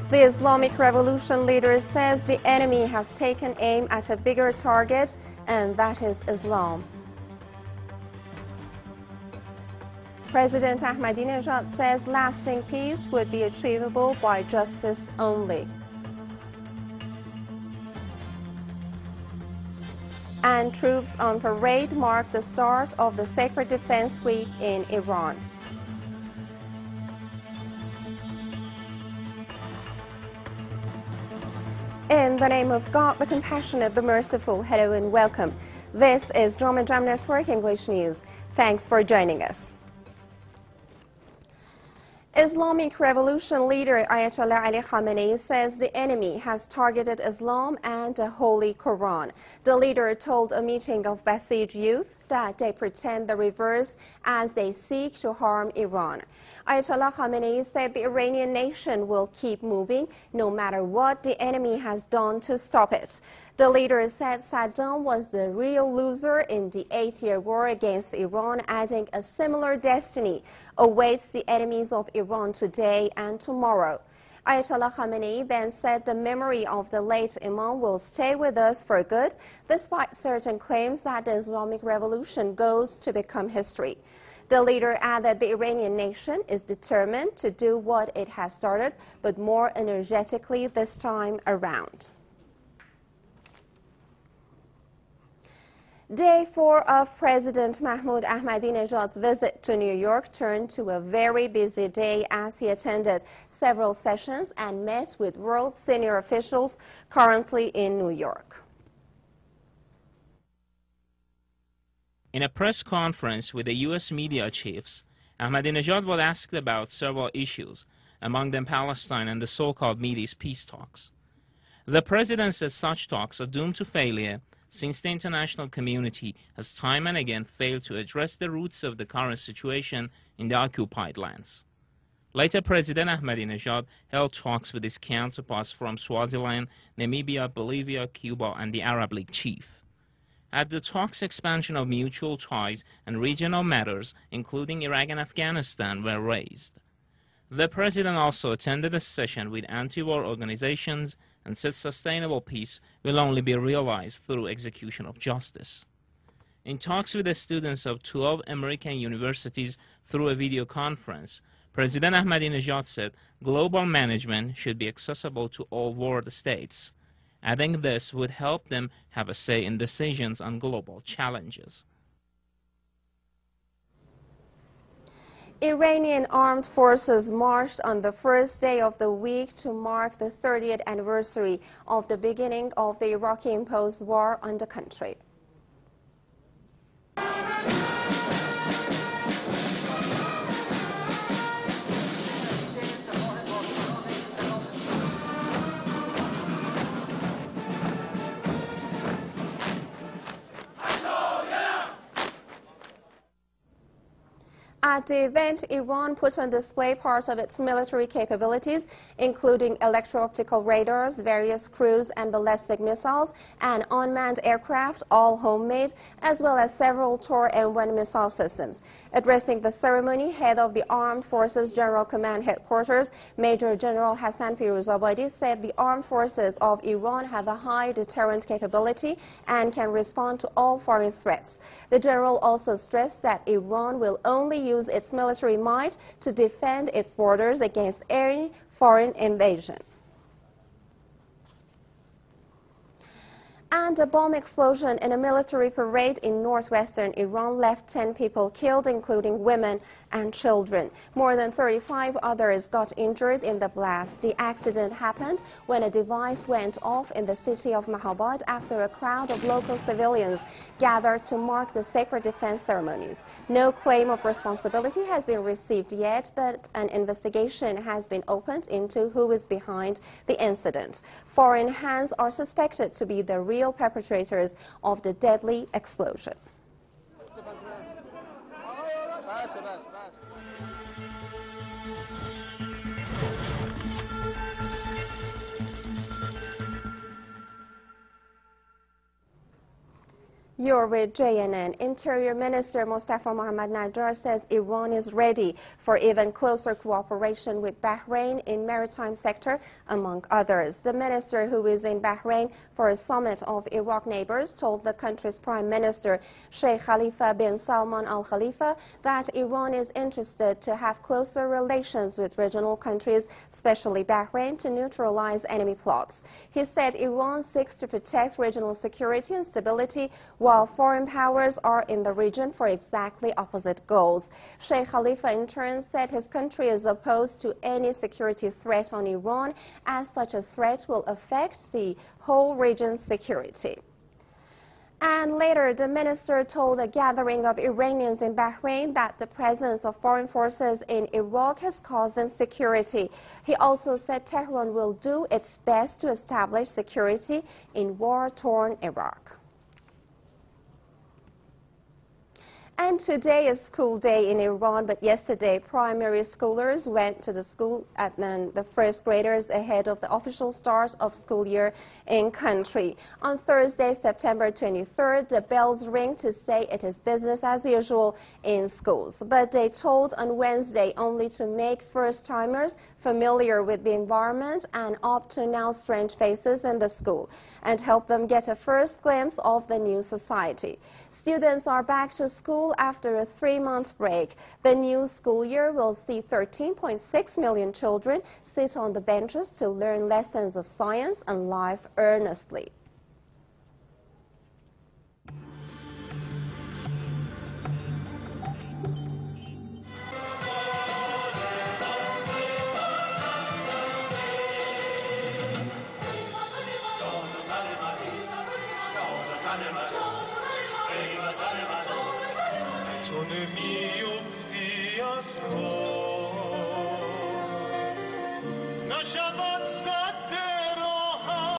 The Islamic Revolution leader says the enemy has taken aim at a bigger target, and that is Islam. President Ahmadinejad says lasting peace would be achievable by justice only. And troops on parade mark the start of the Sacred Defense Week in Iran. In the name of God, the Compassionate, the Merciful, hello and welcome. This is Drama Jam Network English News. Thanks for joining us. Islamic Revolution leader Ayatollah Ali Khamenei says the enemy has targeted Islam and the Holy Quran. The leader told a meeting of Basij youth that they pretend the reverse as they seek to harm Iran. Ayatollah Khamenei said the Iranian nation will keep moving no matter what the enemy has done to stop it. The leader said Saddam was the real loser in the 8-year war against Iran, adding a similar destiny awaits the enemies of Iran today and tomorrow. Ayatollah Khamenei then said the memory of the late Imam will stay with us for good, despite certain claims that the Islamic Revolution goes to become history. The leader added the Iranian nation is determined to do what it has started, but more energetically this time around. Day 4 of President Mahmoud Ahmadinejad's visit to New York turned to a very busy day as he attended several sessions and met with world senior officials currently in New York. In a press conference with the U.S. media chiefs, Ahmadinejad was asked about several issues, among them Palestine and the so-called Mideast peace talks. The president said such talks are doomed to failure since the international community has time and again failed to address the roots of the current situation in the occupied lands. Later, President Ahmadinejad held talks with his counterparts from Swaziland, Namibia, Bolivia, Cuba, and the Arab League chief. At the talks, expansion of mutual ties and regional matters, including Iraq and Afghanistan, were raised. The president also attended a session with anti-war organizations and said sustainable peace will only be realized through execution of justice. In talks with the students of 12 American universities through a video conference, President Ahmadinejad said global management should be accessible to all world states, adding this would help them have a say in decisions on global challenges. Iranian armed forces marched on the first day of the week to mark the 30th anniversary of the beginning of the Iraqi-imposed war on the country. At the event, Iran put on display part of its military capabilities, including electro-optical radars, various cruise and ballistic missiles, and unmanned aircraft, all homemade, as well as several Tor M1 missile systems. Addressing the ceremony, head of the Armed Forces General Command Headquarters, Major General Hassan Firuzabadi, said the armed forces of Iran have a high deterrent capability and can respond to all foreign threats. The general also stressed that Iran will only use its military might to defend its borders against any foreign invasion. And a bomb explosion in a military parade in northwestern Iran left 10 people killed, including women and children. More than 35 others got injured in the blast. The accident happened when a device went off in the city of Mahabad after a crowd of local civilians gathered to mark the sacred defense ceremonies. No claim of responsibility has been received yet, but an investigation has been opened into who is behind the incident. Foreign hands are suspected to be the real perpetrators of the deadly explosion. You're with JNN. Interior Minister Mustafa Mohammad Najjar says Iran is ready for even closer cooperation with Bahrain in maritime sector, among others. The minister, who is in Bahrain for a summit of Iraq neighbors, told the country's Prime Minister Sheikh Khalifa bin Salman Al Khalifa that Iran is interested to have closer relations with regional countries, especially Bahrain, to neutralize enemy plots. He said Iran seeks to protect regional security and stability, while foreign powers are in the region for exactly opposite goals. Sheikh Khalifa in turn said his country is opposed to any security threat on Iran, as such a threat will affect the whole region's security. And later, the minister told a gathering of Iranians in Bahrain that the presence of foreign forces in Iraq has caused insecurity. He also said Tehran will do its best to establish security in war-torn Iraq. And today is school day in Iran, but yesterday primary schoolers went to the school and then the first graders ahead of the official start of school year in country. On Thursday, September 23rd, the bells ring to say it is business as usual in schools. But they told on Wednesday only to make first-timers familiar with the environment and opt to now strange faces in the school and help them get a first glimpse of the new society. Students are back to school after a 3-month break. The new school year will see 13.6 million children sit on the benches to learn lessons of science and life earnestly. تو نمی‌افتی از پا نشود